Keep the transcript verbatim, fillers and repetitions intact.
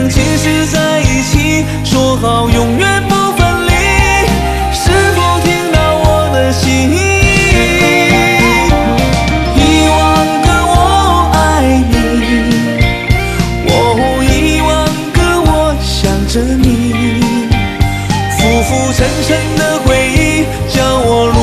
曾前世在一起，说好永远不分离，是否听到我的心意？一万个我爱你，哦，一万个我想着你，浮浮沉沉的回忆将我。